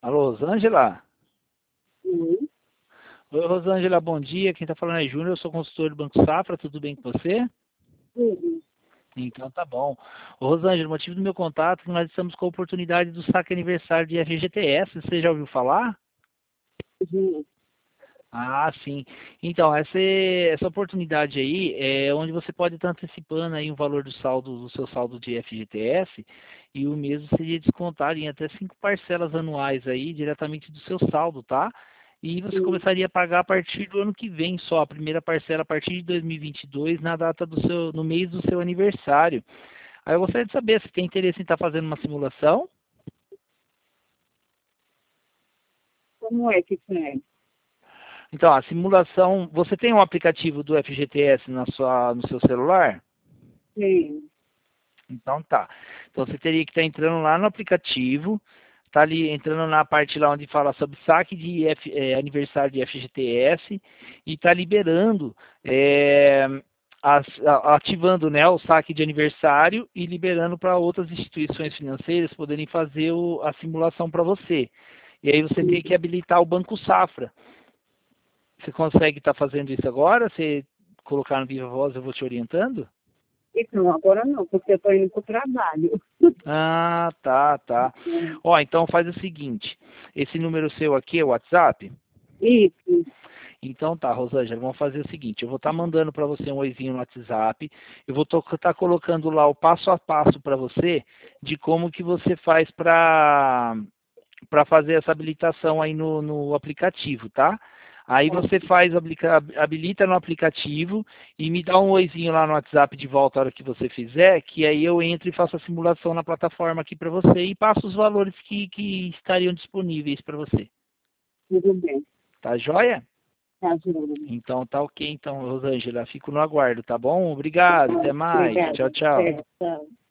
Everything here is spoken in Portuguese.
Alô, Rosângela? Sim, Oi, Rosângela, bom dia. Quem está falando é Júnior, eu sou consultor do Banco Safra, tudo bem com você? tudo. Então tá bom. Ô, Rosângela, o motivo do meu contato é que nós estamos com a oportunidade do saque aniversário de FGTS, você já ouviu falar? Sim, Ah, sim. Então, essa oportunidade aí é onde você pode estar antecipando aí o valor do seu saldo de FGTS e o mesmo seria descontado em até 5 parcelas anuais aí, diretamente do seu saldo, tá? E você sim. começaria a pagar a partir do ano que vem só, a primeira parcela a partir de 2022, na data no mês do seu aniversário. Aí eu gostaria de saber se tem interesse em estar fazendo uma simulação. Como é que é? Então, a simulação, você tem um aplicativo do FGTS no seu celular? Sim, Então tá. Então você teria que estar entrando lá no aplicativo, tá ali entrando na parte lá onde fala sobre saque de aniversário de FGTS e tá liberando, é, ativando, né, o saque de aniversário e liberando para outras instituições financeiras poderem fazer a simulação para você. E aí você sim. tem que habilitar o Banco Safra. Você consegue estar fazendo isso agora? Se colocar no Viva Voz, eu vou te orientando? Então, agora não, porque eu estou indo para o trabalho. Ah, tá, tá. Ó, então faz o seguinte, esse número seu aqui é o WhatsApp? Isso, Então tá, Rosângela, vamos fazer o seguinte, eu vou estar mandando para você um oizinho no WhatsApp, eu vou estar colocando lá o passo a passo para você de como que você faz para fazer essa habilitação aí no aplicativo, tá? Aí tá, você habilita no aplicativo e me dá um oizinho lá no WhatsApp de volta a hora que você fizer, que aí eu entro e faço a simulação na plataforma aqui para você e passo os valores que estariam disponíveis para você. tudo bem. Tá joia? Tá, Júlio. Então tá ok, então, Rosângela. Fico no aguardo, tá bom? Obrigado, até mais. Obrigada. Tchau, tchau. Tchau.